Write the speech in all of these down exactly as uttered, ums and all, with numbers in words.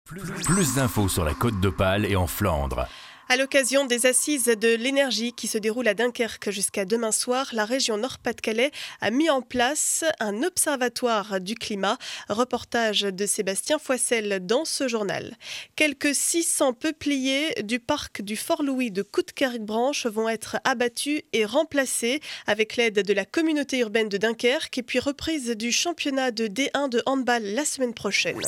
Plus, plus d'infos sur la Côte d'Opale et en Flandre. À l'occasion des assises de l'énergie qui se déroulent à Dunkerque jusqu'à demain soir, la région Nord-Pas-de-Calais a mis en place un observatoire du climat. Reportage de Sébastien Foissel dans ce journal. Quelques six cents peupliers du parc du Fort-Louis de Coudekerque-Branche vont être abattus et remplacés avec l'aide de la communauté urbaine de Dunkerque et puis reprise du championnat de D un de handball la semaine prochaine.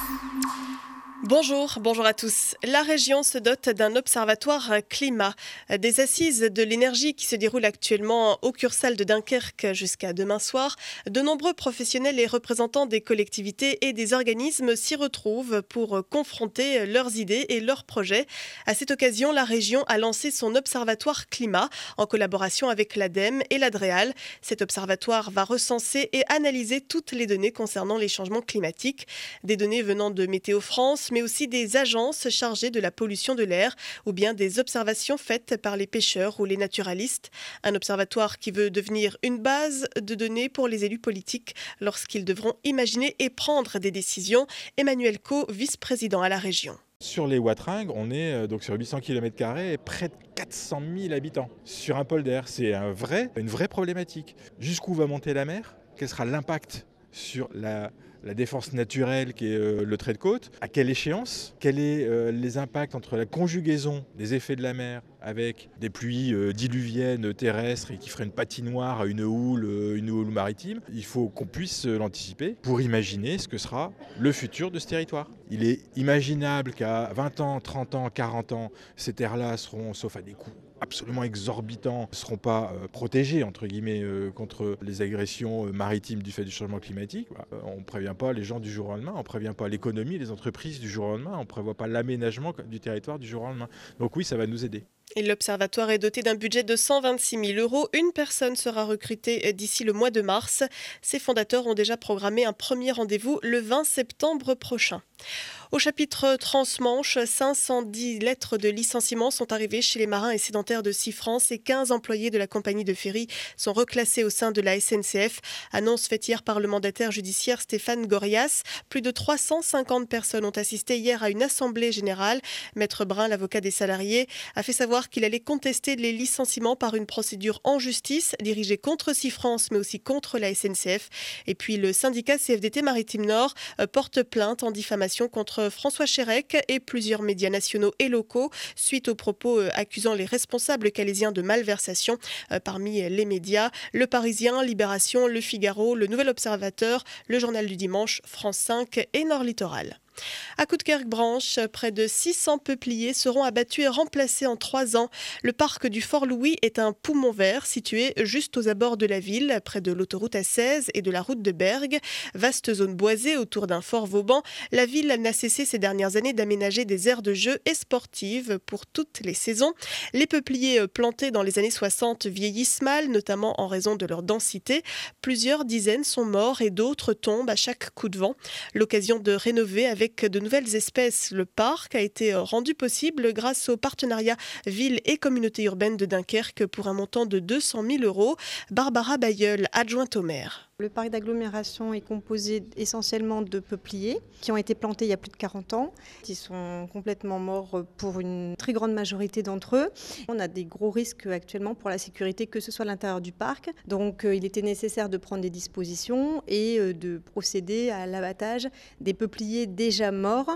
Bonjour, bonjour à tous. La région se dote d'un observatoire climat. Des assises de l'énergie qui se déroulent actuellement au Cursal de Dunkerque jusqu'à demain soir. De nombreux professionnels et représentants des collectivités et des organismes s'y retrouvent pour confronter leurs idées et leurs projets. À cette occasion, la région a lancé son observatoire climat en collaboration avec l'ADEME et l'Adréal. Cet observatoire va recenser et analyser toutes les données concernant les changements climatiques. Des données venant de Météo France, mais aussi des agences chargées de la pollution de l'air ou bien des observations faites par les pêcheurs ou les naturalistes. Un observatoire qui veut devenir une base de données pour les élus politiques lorsqu'ils devront imaginer et prendre des décisions. Emmanuel Caux, vice-président à la région. Sur les Watringues, on est donc sur huit cents kilomètres carrés et près de quatre cent mille habitants sur un polder. C'est un vrai, une vraie problématique. Jusqu'où va monter la mer ? Quel sera l'impact sur la, la défense naturelle qui est euh, le trait de côte? À quelle échéance? Quels sont euh, les impacts entre la conjugaison des effets de la mer avec des pluies euh, diluviennes terrestres et qui feraient une patinoire à une houle, euh, une houle maritime? Il faut qu'on puisse euh, l'anticiper pour imaginer ce que sera le futur de ce territoire. Il est imaginable qu'à vingt ans, trente ans, quarante ans, ces terres-là seront, sauf à des coûts absolument exorbitants, ne seront pas euh, protégés entre guillemets euh, contre les agressions euh, maritimes du fait du changement climatique. Bah, euh, on ne prévient pas les gens du jour au lendemain, on ne prévient pas l'économie, les entreprises du jour au lendemain, on ne prévoit pas l'aménagement du territoire du jour au lendemain. Donc oui, ça va nous aider. Et l'observatoire est doté d'un budget de cent vingt-six mille euros. Une personne sera recrutée d'ici le mois de mars. Ses fondateurs ont déjà programmé un premier rendez-vous le vingt septembre prochain. Au chapitre Transmanche, cinq cent dix lettres de licenciement sont arrivées chez les marins et sédentaires de Six-France et quinze employés de la compagnie de ferry sont reclassés au sein de la S N C F. Annonce faite hier par le mandataire judiciaire Stéphane Gorias. Plus de trois cent cinquante personnes ont assisté hier à une assemblée générale. Maître Brun, l'avocat des salariés, a fait savoir qu'il allait contester les licenciements par une procédure en justice dirigée contre Six-France mais aussi contre la S N C F. Et puis le syndicat C F D T Maritime Nord porte plainte en diffamation contre François Chérec et plusieurs médias nationaux et locaux suite aux propos accusant les responsables calaisiens de malversation. Parmi les médias, Le Parisien, Libération, Le Figaro, Le Nouvel Observateur, Le Journal du Dimanche, France cinq et Nord Littoral. À Coudekerque-Branche, près de six cents peupliers seront abattus et remplacés en trois ans. Le parc du Fort-Louis est un poumon vert situé juste aux abords de la ville, près de l'autoroute A seize et de la route de Bergue. Vaste zone boisée autour d'un fort Vauban, la ville n'a cessé ces dernières années d'aménager des aires de jeux et sportives pour toutes les saisons. Les peupliers plantés dans les années soixante vieillissent mal, notamment en raison de leur densité. Plusieurs dizaines sont morts et d'autres tombent à chaque coup de vent. L'occasion de rénover avec Avec de nouvelles espèces, le parc a été rendu possible grâce au partenariat ville et communauté urbaine de Dunkerque pour un montant de deux cent mille euros. Barbara Bayeul, adjointe au maire. Le parc d'agglomération est composé essentiellement de peupliers qui ont été plantés il y a plus de quarante ans. Ils sont complètement morts pour une très grande majorité d'entre eux. On a des gros risques actuellement pour la sécurité, que ce soit à l'intérieur du parc. Donc il était nécessaire de prendre des dispositions et de procéder à l'abattage des peupliers déjà morts.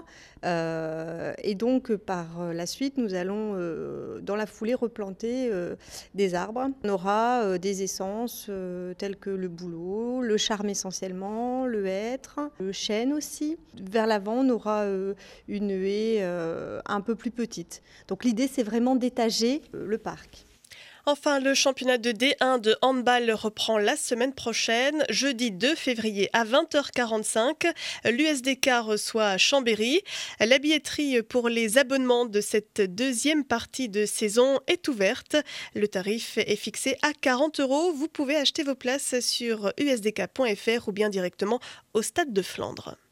Euh, et donc par la suite, nous allons euh, dans la foulée replanter euh, des arbres. On aura euh, des essences euh, telles que le bouleau, le charme essentiellement, le hêtre, le chêne aussi. Vers l'avant, on aura euh, une haie euh, un peu plus petite. Donc l'idée, c'est vraiment d'étager euh, le parc. Enfin, le championnat de D un de handball reprend la semaine prochaine, jeudi deux février à vingt heures quarante-cinq. L'U S D K reçoit Chambéry. La billetterie pour les abonnements de cette deuxième partie de saison est ouverte. Le tarif est fixé à quarante euros. Vous pouvez acheter vos places sur u s d k point f r ou bien directement au Stade de Flandre.